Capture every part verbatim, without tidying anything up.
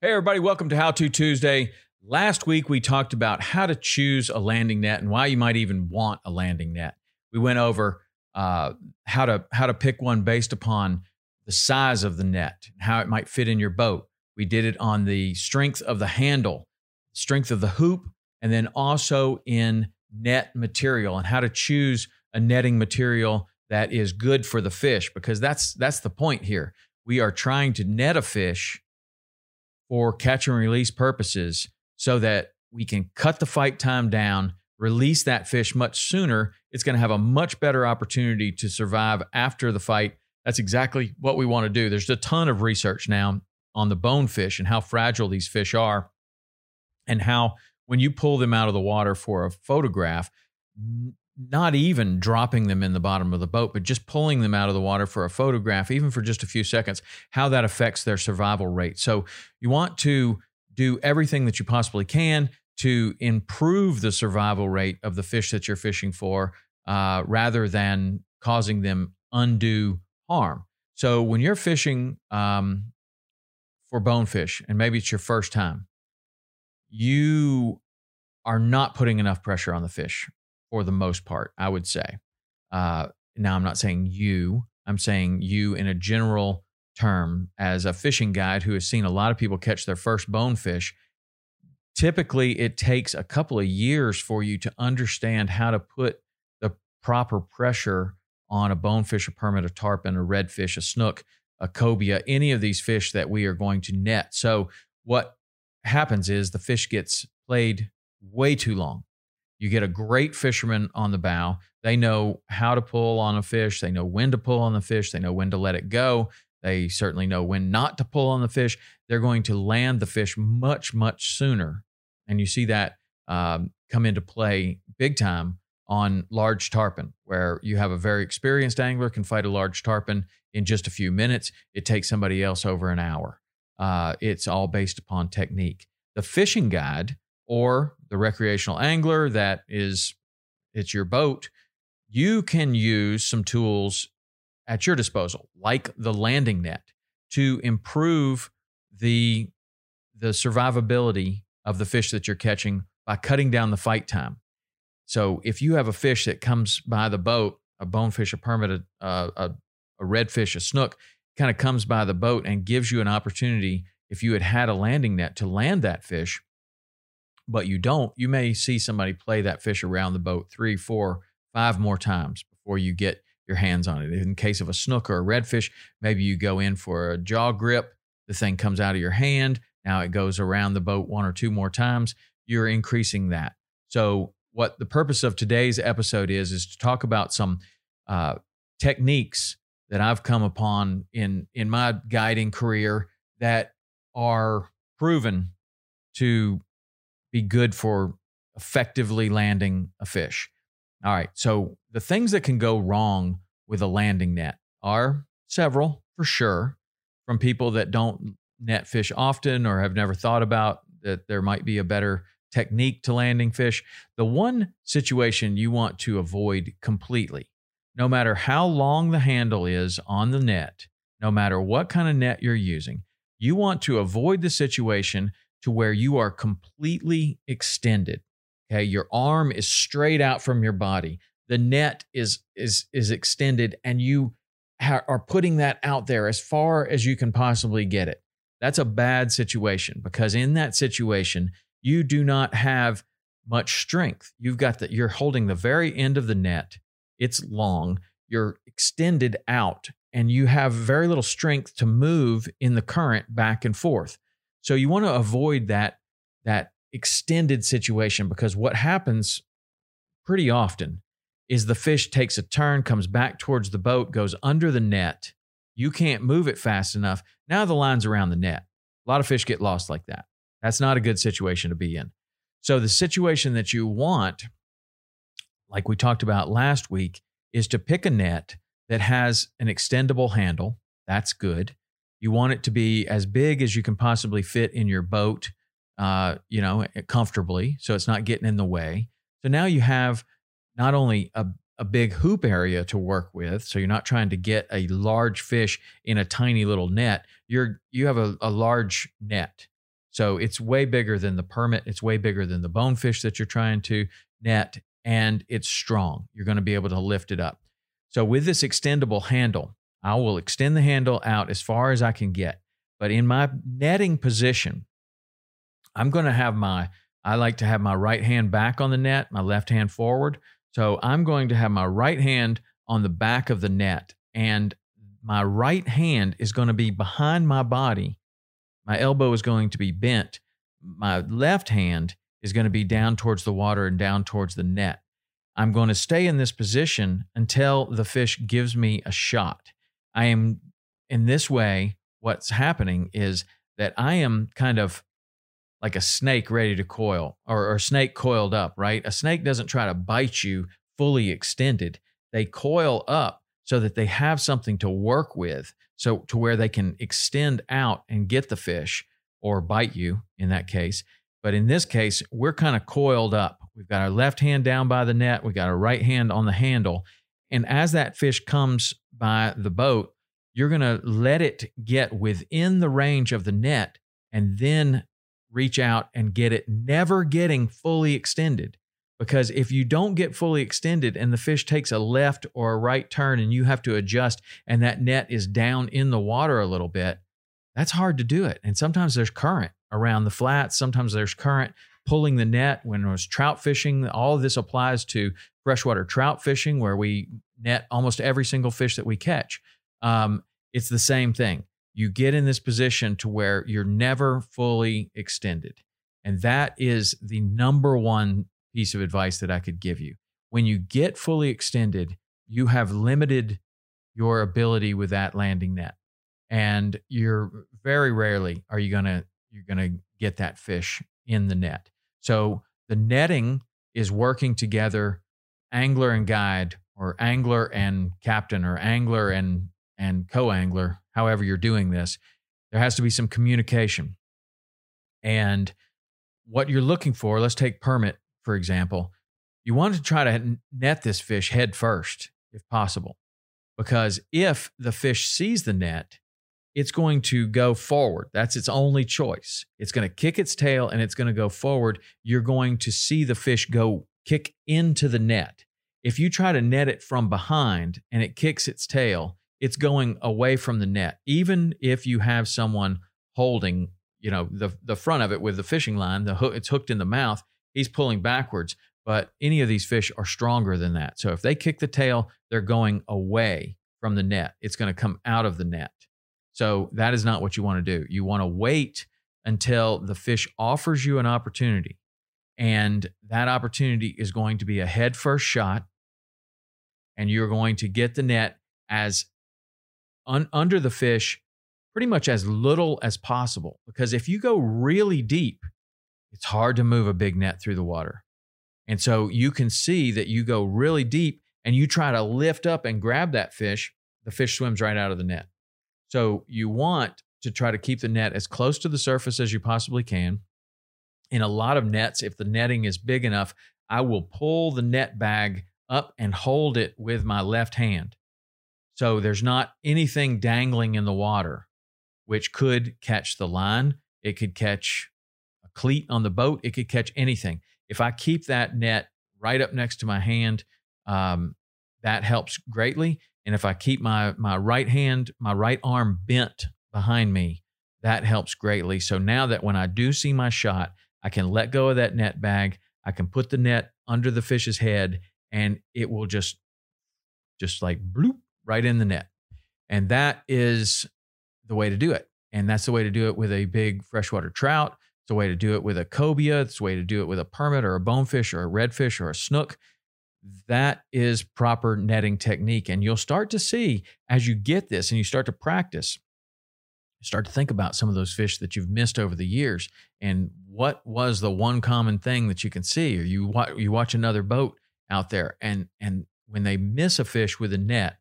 Hey, everybody, welcome to How To Tuesday. Last week, we talked about how to choose a landing net and why you might even want a landing net. We went over uh, how to how to pick one based upon the size of the net, how it might fit in your boat. We did it on the strength of the handle, strength of the hoop, and then also in net material and how to choose a netting material that is good for the fish, because that's that's the point here. We are trying to net a fish for catch and release purposes so that we can cut the fight time down, release that fish much sooner. It's going to have a much better opportunity to survive after the fight. That's exactly what we want to do. There's a ton of research now on the bonefish and how fragile these fish are, and how when you pull them out of the water for a photograph, not even dropping them in the bottom of the boat, but just pulling them out of the water for a photograph, even for just a few seconds, how that affects their survival rate. So you want to do everything that you possibly can to improve the survival rate of the fish that you're fishing for, uh, rather than causing them undue harm. So when you're fishing um, for bonefish, and maybe it's your first time, you are not putting enough pressure on the fish. For the most part, I would say. Uh, now, I'm not saying you. I'm saying you in a general term. As a fishing guide who has seen a lot of people catch their first bonefish, typically it takes a couple of years for you to understand how to put the proper pressure on a bonefish, a permit, a tarpon, a redfish, a snook, a cobia, any of these fish that we are going to net. So what happens is the fish gets played way too long. You get a great fisherman on the bow. They know how to pull on a fish. They know when to pull on the fish. They know when to let it go. They certainly know when not to pull on the fish. They're going to land the fish much, much sooner. And you see that um, come into play big time on large tarpon, where you have a very experienced angler can fight a large tarpon in just a few minutes. It takes somebody else over an hour. Uh, it's all based upon technique. The fishing guide, or the recreational angler that is, it's your boat, you can use some tools at your disposal, like the landing net, to improve the, the survivability of the fish that you're catching by cutting down the fight time. So if you have a fish that comes by the boat, a bonefish, a permit, a, a, a redfish, a snook, kind of comes by the boat and gives you an opportunity, if you had had a landing net, to land that fish, but you don't, you may see somebody play that fish around the boat three, four, five more times before you get your hands on it. In case of a snook or a redfish, maybe you go in for a jaw grip, the thing comes out of your hand, now it goes around the boat one or two more times, you're increasing that. So what the purpose of today's episode is, is to talk about some uh, techniques that I've come upon in, in my guiding career that are proven to be good for effectively landing a fish. All right, so the things that can go wrong with a landing net are several, for sure, from people that don't net fish often or have never thought about that there might be a better technique to landing fish. The one situation you want to avoid completely, no matter how long the handle is on the net, no matter what kind of net you're using, you want to avoid the situation to where you are completely extended. Okay, your arm is straight out from your body. The net is is is extended, and you ha- are putting that out there as far as you can possibly get it. That's a bad situation, because in that situation, you do not have much strength. You've got the, you're holding the very end of the net. It's long. You're extended out, and you have very little strength to move in the current back and forth. So you want to avoid that, that extended situation, because what happens pretty often is the fish takes a turn, comes back towards the boat, goes under the net. You can't move it fast enough. Now the line's around the net. A lot of fish get lost like that. That's not a good situation to be in. So the situation that you want, like we talked about last week, is to pick a net that has an extendable handle. That's good. You want it to be as big as you can possibly fit in your boat, uh, you know, comfortably, so it's not getting in the way. So now you have not only a, a big hoop area to work with, so you're not trying to get a large fish in a tiny little net. You're you have a, a large net So it's way bigger than the permit. It's way bigger than the bonefish that you're trying to net, and it's strong. You're going to be able to lift it up. So with this extendable handle, I will extend the handle out as far as I can get. But in my netting position, I'm going to have my, I like to have my right hand back on the net, my left hand forward. So I'm going to have my right hand on the back of the net, and my right hand is going to be behind my body. My elbow is going to be bent. My left hand is going to be down towards the water and down towards the net. I'm going to stay in this position until the fish gives me a shot. I am, in this way, what's happening is that I am kind of like a snake ready to coil, or, or a snake coiled up, right? A snake doesn't try to bite you fully extended. They coil up so that they have something to work with, so to where they can extend out and get the fish, or bite you in that case. But in this case, we're kind of coiled up. We've got our left hand down by the net. We've got our right hand on the handle. And as that fish comes by the boat, you're going to let it get within the range of the net and then reach out and get it, never getting fully extended. Because if you don't get fully extended and the fish takes a left or a right turn and you have to adjust and that net is down in the water a little bit, that's hard to do it. And sometimes there's current around the flats. Sometimes there's current pulling the net. When there's trout fishing, all of this applies to freshwater trout fishing, where we net almost every single fish that we catch. Um, it's the same thing. You get in this position to where you're never fully extended. And that is the number one piece of advice that I could give you. When you get fully extended, you have limited your ability with that landing net. And you're very rarely are you gonna you're gonna get that fish in the net. So the netting is working together, angler and guide, or angler and captain, or angler and and co-angler, however you're doing this. There has to be some communication. And what you're looking for, let's take permit, for example. You want to try to net this fish head first, if possible. Because if the fish sees the net, it's going to go forward. That's its only choice. It's going to kick its tail and it's going to go forward. You're going to see the fish go kick into the net. If you try to net it from behind and it kicks its tail, it's going away from the net. Even if you have someone holding, you know, the, the front of it with the fishing line, the hook, it's hooked in the mouth, he's pulling backwards. But any of these fish are stronger than that. So if they kick the tail, they're going away from the net. It's going to come out of the net. So that is not what you want to do. You want to wait until the fish offers you an opportunity. And that opportunity is going to be a head first shot. And you're going to get the net as un, under the fish pretty much as little as possible. Because if you go really deep, it's hard to move a big net through the water. And so you can see that you go really deep and you try to lift up and grab that fish, the fish swims right out of the net. So you want to try to keep the net as close to the surface as you possibly can. In a lot of nets, if the netting is big enough, I will pull the net bag up and hold it with my left hand. So there's not anything dangling in the water, which could catch the line. It could catch a cleat on the boat. It could catch anything. If I keep that net right up next to my hand, um, that helps greatly. And if I keep my, my right hand, my right arm bent behind me, that helps greatly. So now that when I do see my shot, I can let go of that net bag. I can put the net under the fish's head and it will just, just like bloop right in the net. And that is the way to do it. And that's the way to do it with a big freshwater trout. It's a way to do it with a cobia. It's a way to do it with a permit or a bonefish or a redfish or a snook. That is proper netting technique. And you'll start to see as you get this and you start to practice, you start to think about some of those fish that you've missed over the years. And what was the one common thing that you can see? Or you watch, you watch another boat out there and, and when they miss a fish with a net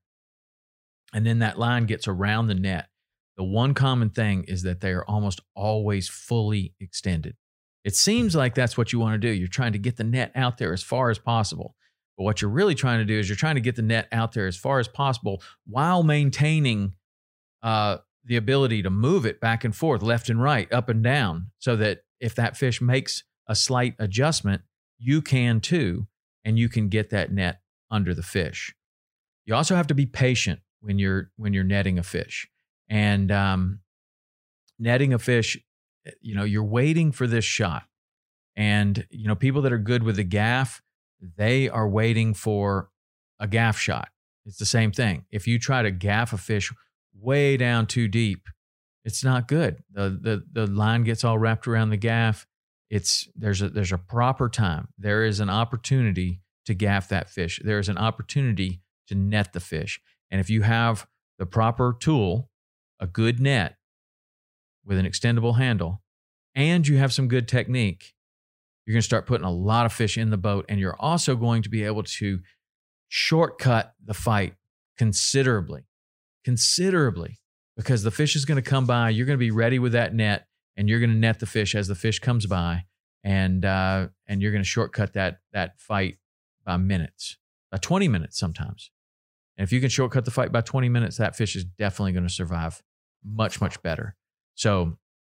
and then that line gets around the net, the one common thing is that they are almost always fully extended. It seems like that's what you want to do. You're trying to get the net out there as far as possible. But what you're really trying to do is you're trying to get the net out there as far as possible while maintaining uh, the ability to move it back and forth, left and right, up and down, so that if that fish makes a slight adjustment, you can too, and you can get that net under the fish. You also have to be patient when you're when you're netting a fish. And um, netting a fish, you know, you're waiting for this shot. And, you know, people that are good with the gaff, they are waiting for a gaff shot. It's the same thing. If you try to gaff a fish way down too deep, it's not good. The the the line gets all wrapped around the gaff. It's there's a there's a proper time. There is an opportunity to gaff that fish. There is an opportunity to net the fish. And if you have the proper tool, a good net with an extendable handle, and you have some good technique, you're going to start putting a lot of fish in the boat, and you're also going to be able to shortcut the fight considerably, considerably, because the fish is going to come by. You're going to be ready with that net, and you're going to net the fish as the fish comes by, and uh, and you're going to shortcut that that fight by minutes, by twenty minutes sometimes. And if you can shortcut the fight by twenty minutes, that fish is definitely going to survive much, much better. So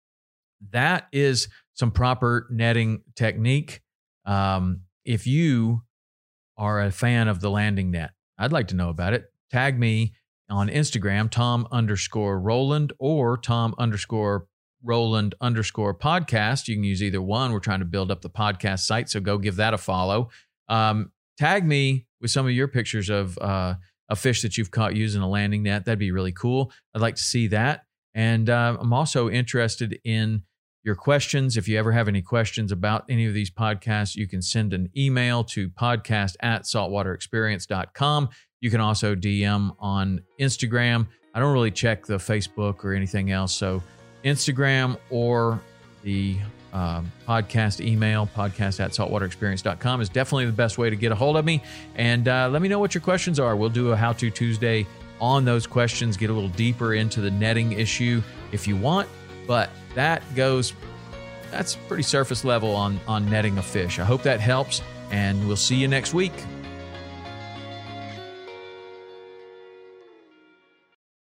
that is some proper netting technique. Um, if you are a fan of the landing net, I'd like to know about it. Tag me on Instagram, Tom underscore Rowland or Tom underscore Rowland underscore podcast. You can use either one. We're trying to build up the podcast site, so go give that a follow. Um, tag me with some of your pictures of uh, a fish that you've caught using a landing net. That'd be really cool. I'd like to see that. And uh, I'm also interested in your questions. If you ever have any questions about any of these podcasts, you can send an email to podcast at saltwater experience dot com. You can also D M on Instagram. I don't really check the Facebook or anything else. So Instagram or the um, podcast email, podcast at saltwater experience dot com is definitely the best way to get a hold of me. And uh, let me know what your questions are. We'll do a How To Tuesday on those questions, get a little deeper into the netting issue if you want. But that goes, that's pretty surface level on, on netting a fish. I hope that helps, and we'll see you next week.